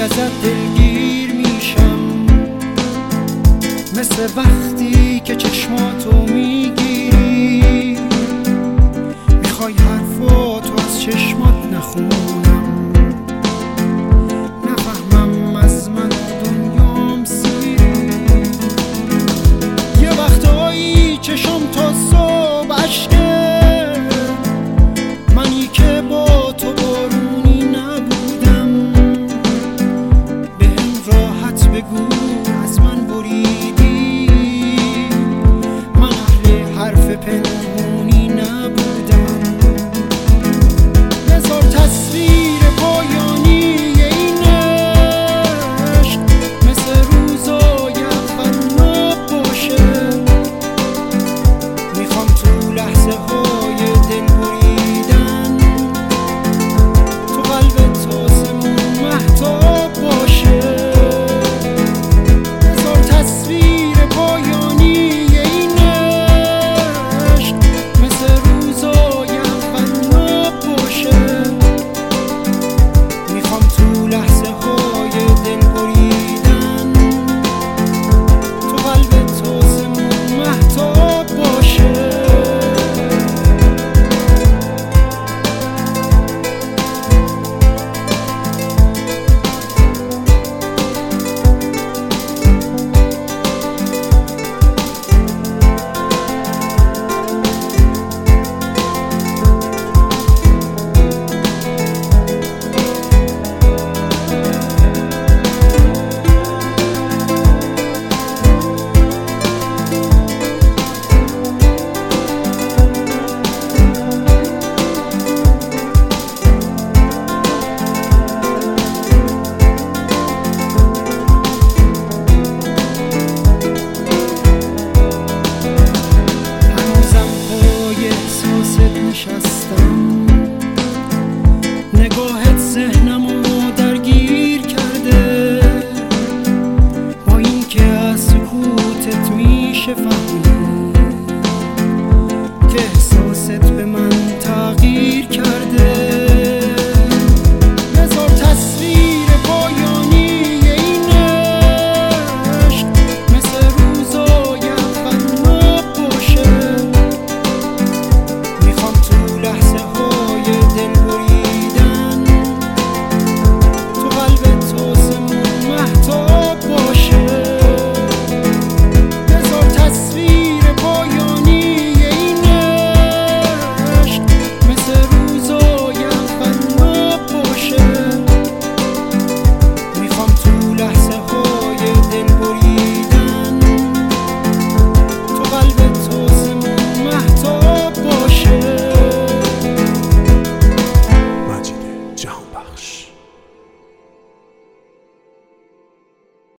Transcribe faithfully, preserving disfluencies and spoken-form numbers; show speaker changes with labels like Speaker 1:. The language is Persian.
Speaker 1: ازت دلگیر میشم، مثل وقتی که چشماتو میگیری، میخوای حرفاتو از چشمات نخونم، نفهمم از من دنیام سیری. یه وقتایی چشم تا صبح عشقه، منی که با تو بارونی نبودم، بهم راحت بگو از من بریدی، من اهل حرف پنهونی نبودم. بذار تصویر پایانی این عشق مثل روزای اول ناب باشه، میخوام تو لحظه های دل بریدن تو قلبت آسمون مهتاب باشه. بذار تصویر پایانی این عشق مثل روزای اول ناب باشه، میخوام تو لحظه های دل بریدن تو قلبت آسمون مهتاب باشه. نشستم، نگاهت ذهنمو درگیر کرده، با این که از سکوتت میشه فهمید که احساست به من